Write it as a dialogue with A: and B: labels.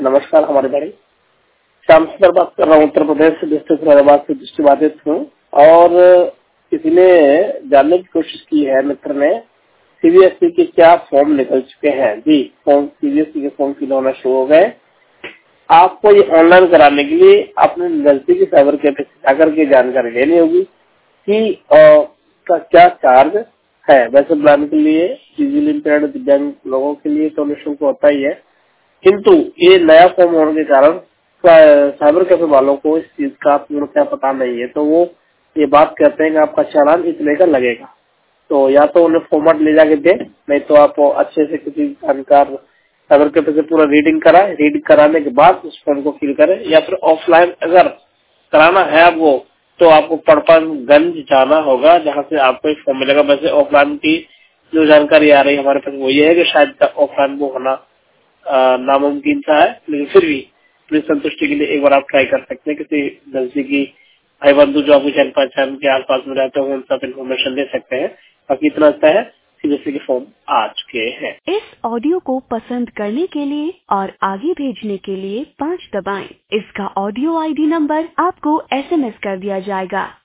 A: नमस्कार हमारे बड़े श्याम सुंदर बात कर रहा हूँ। उत्तर प्रदेश से डिस्ट्रिक्ट फरीदाबाद से दृष्टिबाधित हूँ और किसी ने जानने की कोशिश की है, मित्र ने, सीबीएसई के क्या फॉर्म निकल चुके हैं। जी, फॉर्म सीबीएसई के फॉर्म फिल होना शुरू हो गए। आपको ये ऑनलाइन कराने के लिए अपने नजदीकी साइबर कैफे जाकर के जानकारी लेनी होगी कि का क्या चार्ज है। वैसे ब्लाइंड के लिए, विजुअली इम्पेयर्ड दिव्यांग लोगों के लिए तो निःशुल्क होता ही है, किंतु ये नया फॉर्म होने के कारण साइबर कैफे वालों को इस चीज का पूर्णतः पता नहीं है, तो वो ये बात कहते हैं कि आपका चालान इतने का लगेगा। तो या तो उन्हें फॉर्मेट ले जाके दे, नहीं तो आप अच्छे से किसी जानकार साइबर कैफे से पूरा रीडिंग कराए। रीडिंग कराने के बाद उस फॉर्म को फिल करें, या फिर ऑफलाइन अगर कराना है आपको तो आपको पड़पनगंज जाना होगा, जहाँ से आपको एक फॉर्म मिलेगा। वैसे ऑफलाइन की जो जानकारी आ रही है हमारे पास वो ये है कि शायद ऑफलाइन वो होना नामुमकिन सा है, लेकिन फिर भी अपनी संतुष्टि के लिए एक बार आप ट्राई कर सकते हैं। किसी नजदीकी भाई बंधु जो आपको जान पहचान के आसपास में रहते हो उन सब इन्फॉर्मेशन दे सकते हैं। बाकी इतना अच्छा है, सीबीएसई के फॉर्म आ चुके हैं।
B: इस ऑडियो को पसंद करने के लिए और आगे भेजने के लिए 5 दबाएं। इसका ऑडियो आईडी नंबर आपको एसएमएस कर दिया जाएगा।